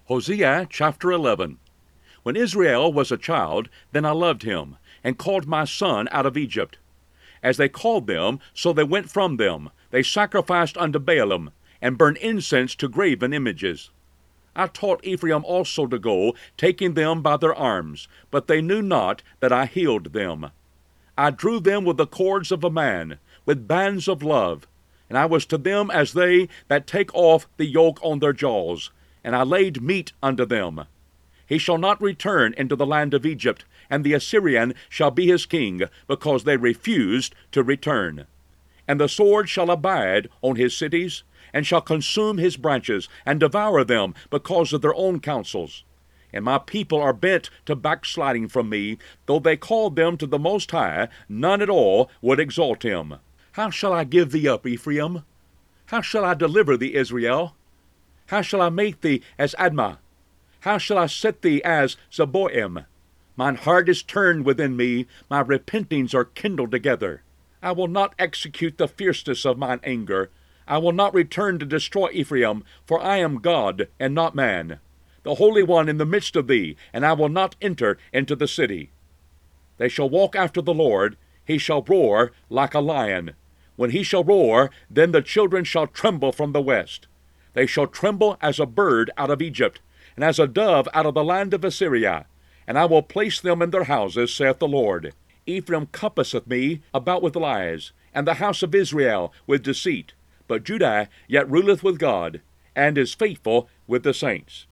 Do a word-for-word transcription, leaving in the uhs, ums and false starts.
Hosea chapter eleven. When Israel was a child, then I loved him, and called my son out of Egypt. As they called them, so they went from them. They sacrificed unto Baalim, and burned incense to graven images. I taught Ephraim also to go, taking them by their arms, but they knew not that I healed them. I drew them with the cords of a man, with bands of love, and I was to them as they that take off the yoke on their jaws, and I laid meat unto them. He shall not return into the land of Egypt, and the Assyrian shall be his king, because they refused to return. And the sword shall abide on his cities, and shall consume his branches, and devour them because of their own counsels. And my people are bent to backsliding from me, though they called them to the Most High, none at all would exalt him. How shall I give thee up, Ephraim? How shall I deliver thee, Israel? How shall I make thee as Admah? How shall I set thee as Zeboim? Mine heart is turned within me, my repentings are kindled together. I will not execute the fierceness of mine anger. I will not return to destroy Ephraim, for I am God, and not man, the Holy One in the midst of thee, and I will not enter into the city. They shall walk after the Lord, he shall roar like a lion. When he shall roar, then the children shall tremble from the west. They shall tremble as a bird out of Egypt, and as a dove out of the land of Assyria. And I will place them in their houses, saith the Lord. Ephraim compasseth me about with lies, and the house of Israel with deceit. But Judah yet ruleth with God, and is faithful with the saints.